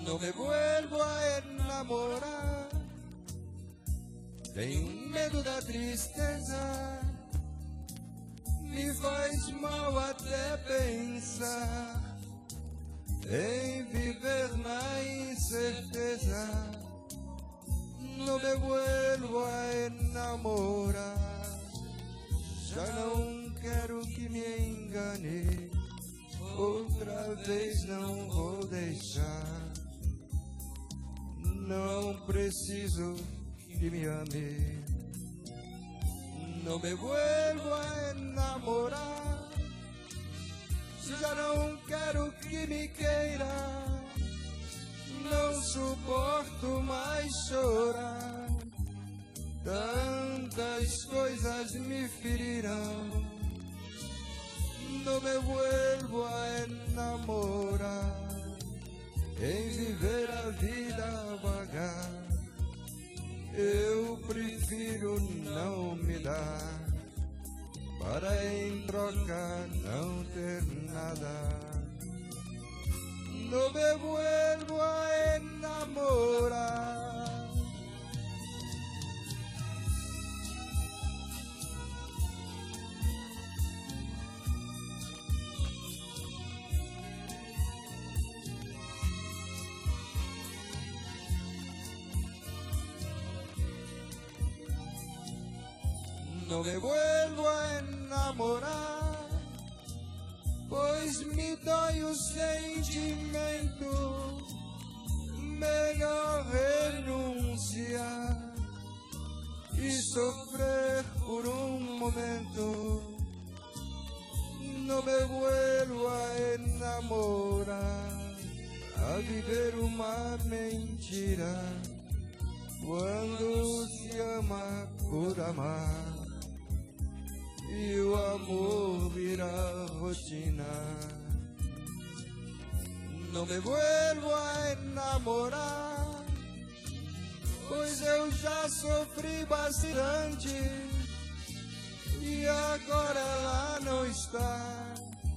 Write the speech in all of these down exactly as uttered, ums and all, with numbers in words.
no me vuelvo a enamorar. Tenho medo da tristeza, me faz mal até pensar em viver na incerteza. No me vuelvo a enamorar. Já não quero que me engane, outra vez não vou deixar. Não preciso que me ame. No me vuelvo a enamorar. Já não quero que me queira. Não suporto mais chorar. Tantas coisas me ferirão. No me vuelvo a enamorar. Em viver a vida vagar, eu prefiro não me dar, para em troca não ter nada. No me vuelvo a enamorar. No me vuelvo a enamorar, pois me dói o sentimento. Melhor renunciar e sofrer por um momento. No me vuelvo a enamorar, a viver uma mentira, quando se ama por amar e o amor vira rotina. No me vuelvo a enamorar, pois eu já sofri bastante e agora ela não está.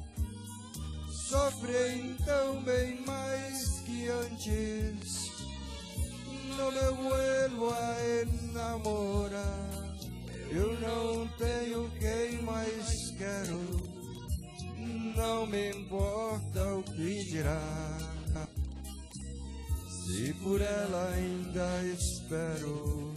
Sofri então bem mais que antes. No me vuelvo a enamorar. Eu não tenho quem mais quero, não me importa o que dirá, se por ela ainda espero.